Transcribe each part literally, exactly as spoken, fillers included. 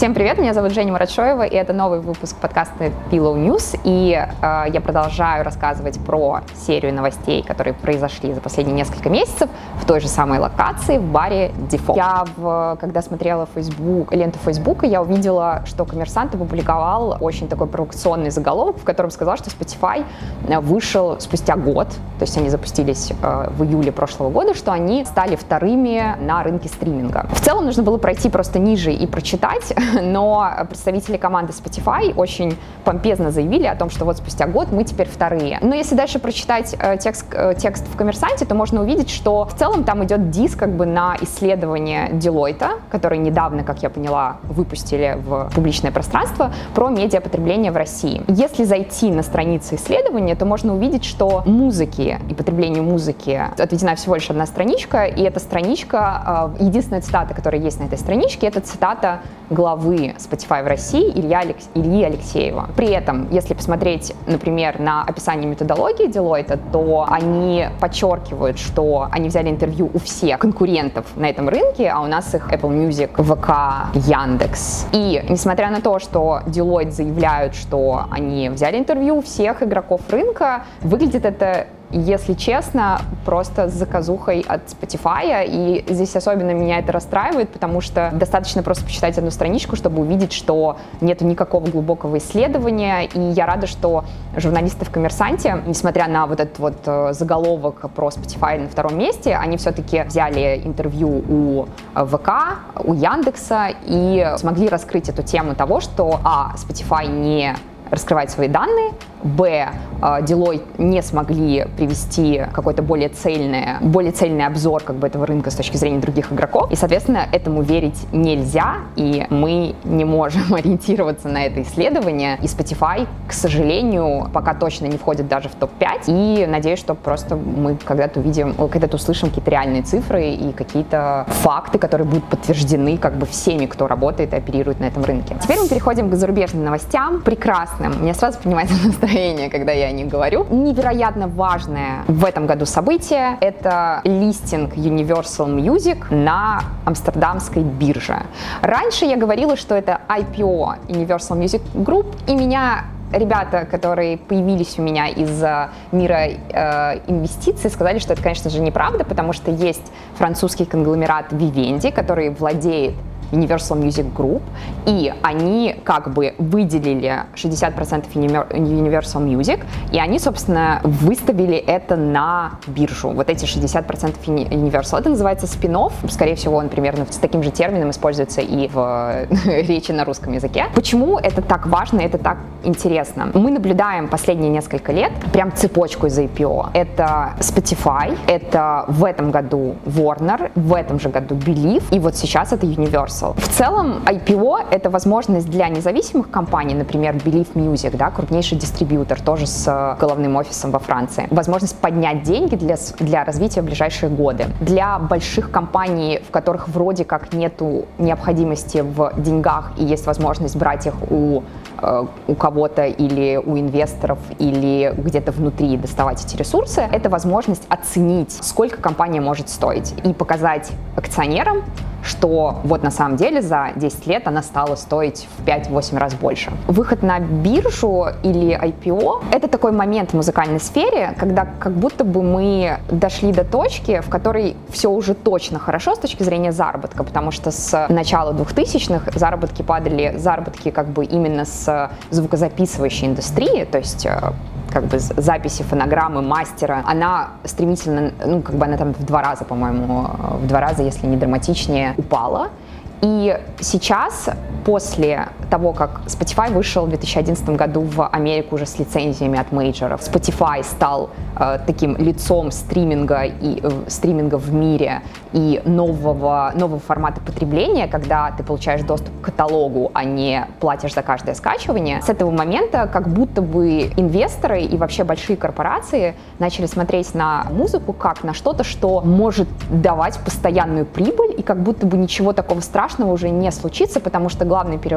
Всем привет, меня зовут Женя Маратшоева, и это новый выпуск подкаста Pillow News, и э, я продолжаю рассказывать про серию новостей, которые произошли за последние несколько месяцев в той же самой локации, в баре Default. Я, в, когда смотрела Facebook, ленту Фейсбука, я увидела, что Коммерсант опубликовал очень такой провокационный заголовок, в котором сказал, что Spotify вышел спустя год, то есть они запустились э, в июле прошлого года, что они стали вторыми на рынке стриминга. В целом нужно было пройти просто ниже и прочитать, но представители команды Spotify очень помпезно заявили о том, что вот спустя год мы теперь вторые. Но если дальше прочитать э, текст, э, текст в Коммерсанте, то можно увидеть, что в целом там идет диск как бы на исследование Deloitte, который недавно, как я поняла, выпустили в публичное пространство, про медиапотребление в России. Если зайти на страницы исследования, то можно увидеть, что музыки и потреблению музыки отведена всего лишь одна страничка, и эта страничка, э, единственная цитата, которая есть на этой страничке, это цитата главы Spotify в России Илья Алекс... Ильи Алексеева. При этом, если посмотреть, например, на описание методологии Deloitte, то они подчеркивают, что они взяли интервью у всех конкурентов на этом рынке, а у нас их Apple Music, вэ ка, Яндекс. И несмотря на то, что Deloitte заявляют, что они взяли интервью у всех игроков рынка, выглядит это, если честно, просто с заказухой от Spotify, и здесь особенно меня это расстраивает, потому что достаточно просто почитать одну страничку, чтобы увидеть, что нету никакого глубокого исследования, и я рада, что журналисты в «Коммерсанте», несмотря на вот этот вот заголовок про Spotify на втором месте, они все-таки взяли интервью у вэ ка, у Яндекса и смогли раскрыть эту тему того, что а, Spotify не раскрывать свои данные, б, Deloitte не смогли привести какой-то более цельный, более цельный обзор как бы этого рынка с точки зрения других игроков, и, соответственно, этому верить нельзя, и мы не можем ориентироваться на это исследование, и Spotify, к сожалению, пока точно не входит даже в топ пять, и надеюсь, что просто мы когда-то увидим, когда-то услышим какие-то реальные цифры и какие-то факты, которые будут подтверждены как бы всеми, кто работает и оперирует на этом рынке. Теперь мы переходим к зарубежным новостям, прекрасным. У меня сразу поднимается настроение, когда я о них говорю. Невероятно важное в этом году событие — это листинг Universal Music на амстердамской бирже. Раньше я говорила, что это ай пи о Universal Music Group, и меня ребята, которые появились у меня из мира э, инвестиций, сказали, что это, конечно же, неправда, потому что есть французский конгломерат Vivendi, который владеет Universal Music Group, и они как бы выделили шестьдесят процентов Universal Music, и они, собственно, выставили это на биржу, вот эти шестьдесят процентов Universal. Это называется спин-офф, скорее всего, он примерно с таким же термином используется и в речи на русском языке. Почему это так важно, это так интересно? Мы наблюдаем последние несколько лет прям цепочку из ай пи о. Это Spotify, это в этом году Warner, в этом же году Believe, и вот сейчас это Universal. В целом, ай пи о — это возможность для независимых компаний, например, Believe Music, да, крупнейший дистрибьютор, тоже с головным офисом во Франции, возможность поднять деньги для, для развития в ближайшие годы. Для больших компаний, в которых вроде как нету необходимости в деньгах и есть возможность брать их у, э, у кого-то или у инвесторов, или где-то внутри доставать эти ресурсы, это возможность оценить, сколько компания может стоить, и показать акционерам, что вот на самом деле за десять лет она стала стоить в пять-восемь раз больше. Выход на биржу или ай пи о — это такой момент в музыкальной сфере, когда как будто бы мы дошли до точки, в которой все уже точно хорошо с точки зрения заработка, потому что с начала двухтысячных заработки падали, заработки как бы именно с звукозаписывающей индустрии, то есть как бы записи, фонограммы, мастера, она стремительно, ну, как бы она там в два раза, по-моему, в два раза, если не драматичнее, упала. И сейчас, после того, как Spotify вышел в две тысячи одиннадцатом году в Америку уже с лицензиями от мейджоров, Spotify стал э, таким лицом стриминга, и, э, стриминга в мире и нового, нового формата потребления, когда ты получаешь доступ к каталогу, а не платишь за каждое скачивание. С этого момента как будто бы инвесторы и вообще большие корпорации начали смотреть на музыку как на что-то, что может давать постоянную прибыль, и как будто бы ничего такого страшного уже не случится, потому что главный переломный момент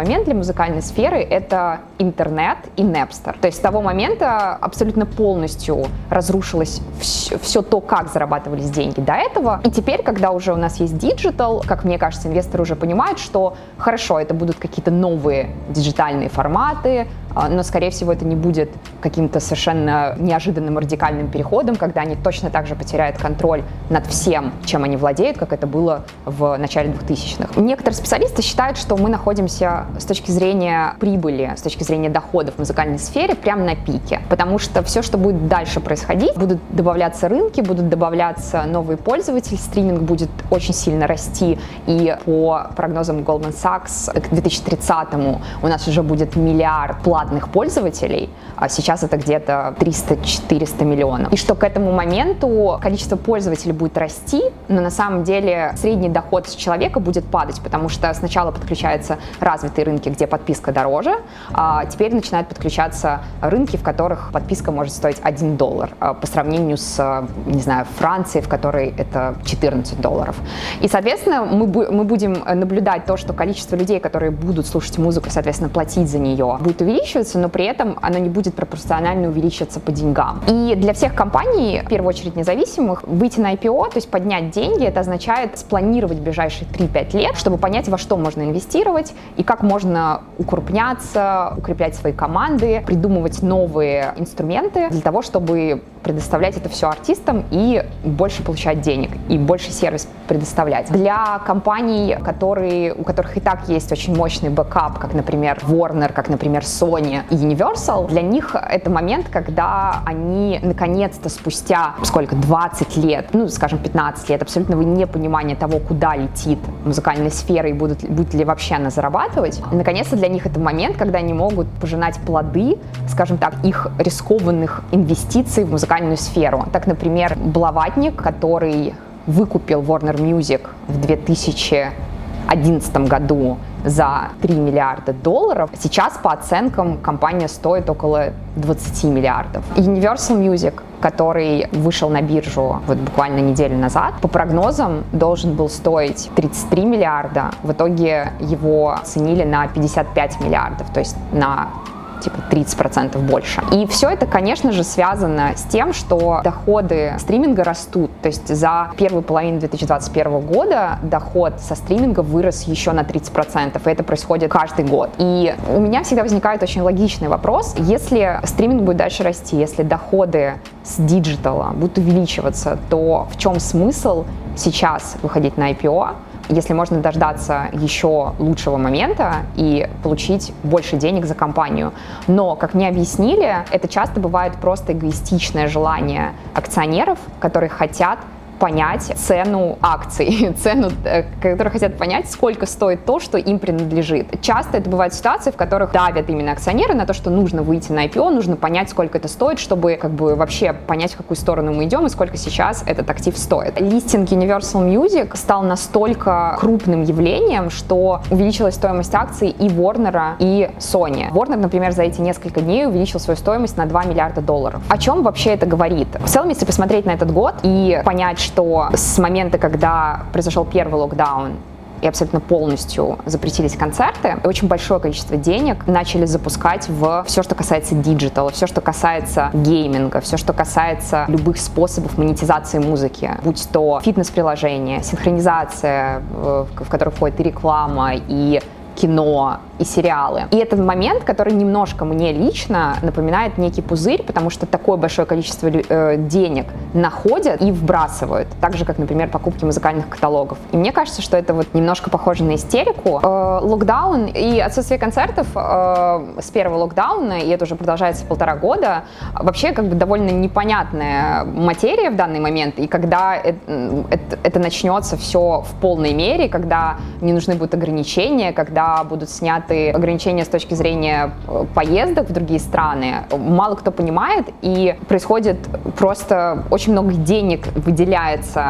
момент для музыкальной сферы — это интернет и Napster. То есть с того момента абсолютно полностью разрушилось все, все то, как зарабатывались деньги до этого. И теперь, когда уже у нас есть диджитал, как мне кажется, инвесторы уже понимают, что хорошо, это будут какие-то новые диджитальные форматы, но, скорее всего, это не будет каким-то совершенно неожиданным радикальным переходом, когда они точно так же потеряют контроль над всем, чем они владеют, как это было в начале двухтысячных. Некоторые специалисты считают, что мы находимся с точки зрения прибыли, с точки зрения доходов в музыкальной сфере прямо на пике, потому что все, что будет дальше происходить, будут добавляться рынки, будут добавляться новые пользователи, стриминг будет очень сильно расти, и по прогнозам Goldman Sachs к две тысячи тридцатому у нас уже будет миллиард платных пользователей, а сейчас это где-то триста-четыреста миллионов. И что к этому моменту количество пользователей будет расти, но на самом деле средний доход с человека будет падать, потому что сначала подключаются развитые рынки, где подписка дороже, а теперь начинают подключаться рынки, в которых подписка может стоить один доллар по сравнению с, не знаю, Францией, в которой это четырнадцать долларов. И, соответственно, мы, мы будем наблюдать то, что количество людей, которые будут слушать музыку, соответственно, платить за нее, будет увеличиваться, но при этом оно не будет пропорционально увеличиваться по деньгам. И для всех компаний, в первую очередь независимых, выйти на ай пи о, то есть поднять деньги, это означает спланировать ближайшие три-пять лет, чтобы понять, во что можно инвестировать и как можно укрупняться, укреплять свои команды, придумывать новые инструменты для того, чтобы предоставлять это все артистам и больше получать денег, и больше сервис предоставлять. Для компаний, которые, у которых и так есть очень мощный бэкап, как, например, Warner, как, например, Sony и Universal, для них это момент, когда они наконец-то спустя, сколько, двадцать лет, ну, скажем, пятнадцать лет, абсолютного непонимания того, куда летит музыкальная сфера и будут, будет ли вообще она зарабатывать, наконец-то для них это момент, когда они могут пожинать плоды, скажем так, их рискованных инвестиций в музыкальную сферу. Так, например, Блаватник, который выкупил Warner Music в две тысячи одиннадцатом году за три миллиарда долларов, сейчас по оценкам компания стоит около двадцать миллиардов. Universal Music, который вышел на биржу вот буквально неделю назад, по прогнозам должен был стоить тридцать три миллиарда, в итоге его оценили на пятьдесят пять миллиардов, то есть на типа тридцать процентов больше. И все это, конечно же, связано с тем, что доходы стриминга растут. То есть за первую половину две тысячи двадцать первого года доход со стриминга вырос еще на тридцать процентов, и это происходит каждый год. И у меня всегда возникает очень логичный вопрос: если стриминг будет дальше расти, если доходы с диджитала будут увеличиваться, то в чем смысл сейчас выходить на ай пи о, если можно дождаться еще лучшего момента и получить больше денег за компанию? Но, как мне объяснили, это часто бывает просто эгоистичное желание акционеров, которые хотят понять цену акций, цену, которые хотят понять, сколько стоит то, что им принадлежит. Часто это бывают ситуации, в которых давят именно акционеры на то, что нужно выйти на ай пи о, нужно понять, сколько это стоит, чтобы как бы вообще понять, в какую сторону мы идем и сколько сейчас этот актив стоит. Листинг Universal Music стал настолько крупным явлением, что увеличилась стоимость акций и Warner, и Sony. Warner, например, за эти несколько дней увеличил свою стоимость на два миллиарда долларов. О чем вообще это говорит? В целом, если посмотреть на этот год и понять, что с момента, когда произошел первый локдаун и абсолютно полностью запретились концерты, очень большое количество денег начали запускать в все, что касается диджитала, все, что касается гейминга, все, что касается любых способов монетизации музыки, будь то фитнес-приложения, синхронизация, в которой входит и реклама, и кино, и сериалы. И этот момент, который немножко мне лично напоминает некий пузырь, потому что такое большое количество э, денег находят и вбрасывают, так же, как, например, покупки музыкальных каталогов. И мне кажется, что это вот немножко похоже на истерику. Э, локдаун и отсутствие концертов э, с первого локдауна, и это уже продолжается полтора года, вообще как бы довольно непонятная материя в данный момент, и когда это, это, это начнется все в полной мере, когда не нужны будут ограничения, когда будут сняты ограничения с точки зрения поездок в другие страны, мало кто понимает, и происходит просто очень много денег выделяется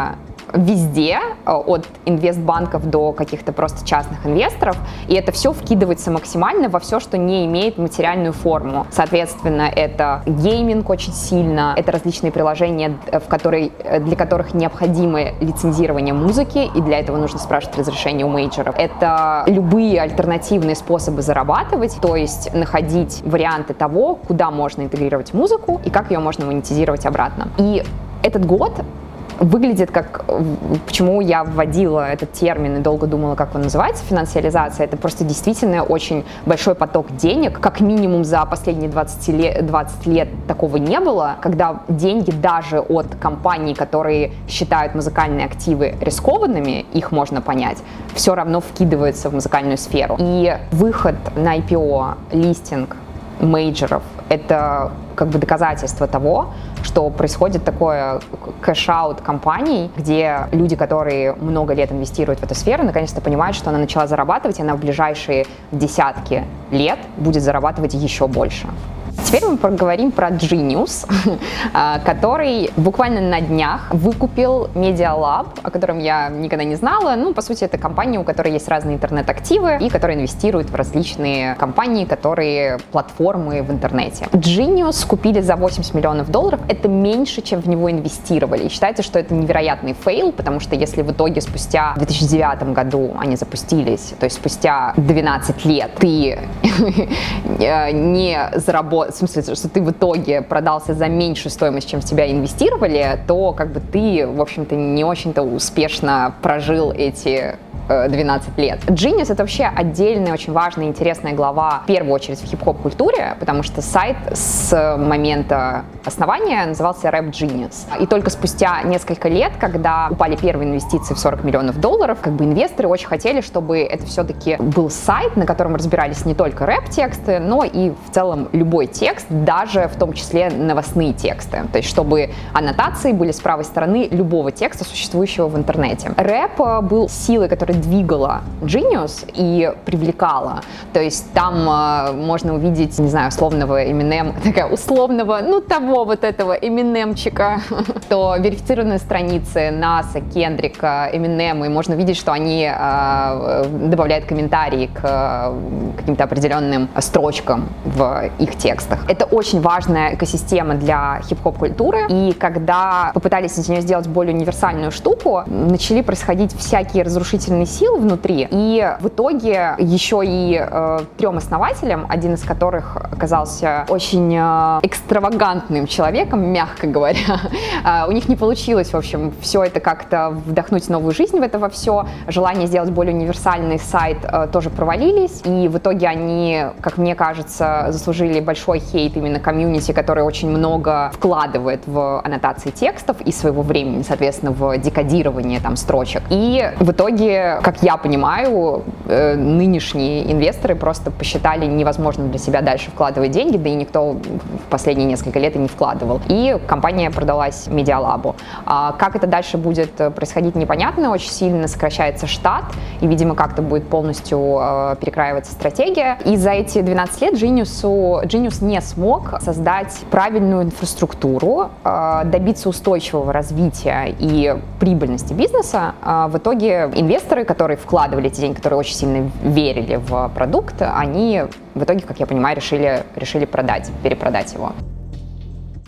везде, от инвестбанков до каких-то просто частных инвесторов, и это все вкидывается максимально во все, что не имеет материальную форму. Соответственно, это гейминг очень сильно, это различные приложения, в которые, для которых необходимо лицензирование музыки, и для этого нужно спрашивать разрешение у мейджоров. Это любые альтернативные способы зарабатывать, то есть находить варианты того, куда можно интегрировать музыку и как ее можно монетизировать обратно. И этот год выглядит как, почему я вводила этот термин и долго думала, как он называется, финансиализация. Это просто действительно очень большой поток денег. Как минимум за последние двадцать лет, двадцать лет такого не было, когда деньги даже от компаний, которые считают музыкальные активы рискованными, их можно понять, все равно вкидываются в музыкальную сферу. И выход на ай пи о, листинг мейджоров — это как бы доказательство того, что происходит такое кэш-аут компаний, где люди, которые много лет инвестируют в эту сферу, наконец-то понимают, что она начала зарабатывать, и она в ближайшие десятки лет будет зарабатывать еще больше. Теперь мы поговорим про Genius, который буквально на днях выкупил Media Lab, о котором я никогда не знала. Ну, по сути, это компания, у которой есть разные интернет-активы и которая инвестирует в различные компании, которые платформы в интернете. Genius купили за восемьдесят миллионов долларов. Это меньше, чем в него инвестировали. И считается, что это невероятный фейл, потому что если в итоге спустя в две тысячи девятом году они запустились, то есть спустя двенадцать лет ты не заработал, в смысле, что ты в итоге продался за меньшую стоимость, чем в тебя инвестировали, то как бы ты, в общем-то, не очень-то успешно прожил эти двенадцать лет. Genius — это вообще отдельная, очень важная, интересная глава, в первую очередь в хип-хоп-культуре, потому что сайт с момента основания назывался Rap Genius. И только спустя несколько лет, когда упали первые инвестиции в сорок миллионов долларов, как бы инвесторы очень хотели, чтобы это все-таки был сайт, на котором разбирались не только рэп-тексты, но и в целом любой текст, даже в том числе новостные тексты. То есть чтобы аннотации были с правой стороны любого текста, существующего в интернете. Рэп был силой, которая двигала Genius и привлекала. То есть там э, можно увидеть, не знаю, условного Eminem, такая условного, ну того вот этого Эминемчика, то верифицированные страницы Наса, Кендрика, Эминема, и можно видеть, что они э, добавляют комментарии к э, каким-то определенным строчкам в их текстах. Это очень важная экосистема для хип-хоп-культуры, и когда попытались из нее сделать более универсальную штуку, начали происходить всякие разрушительные силы внутри, и в итоге еще и э, трем основателям, один из которых оказался очень э, экстравагантным человеком, мягко говоря, э, у них не получилось, в общем, все это как-то вдохнуть новую жизнь в это во все, желание сделать более универсальный сайт э, тоже провалились, и в итоге они, как мне кажется, заслужили большой хейт именно комьюнити, который очень много вкладывает в аннотации текстов и своего времени, соответственно, в декодирование там строчек. И в итоге, как я понимаю, э, нынешние инвесторы просто посчитали невозможным для себя дальше вкладывать деньги, да и никто в последние несколько лет и не вкладывал. И компания продалась Media Lab. А как это дальше будет происходить, непонятно. Очень сильно сокращается штат, и, видимо, как-то будет полностью э, перекраиваться стратегия. И за эти двенадцать лет Genius, Genius не смог создать правильную инфраструктуру, э, добиться устойчивого развития и прибыльности бизнеса. Э, в итоге инвесторы, которые вкладывали эти деньги, которые очень сильно верили в продукт, они в итоге, как я понимаю, решили, решили продать, перепродать его.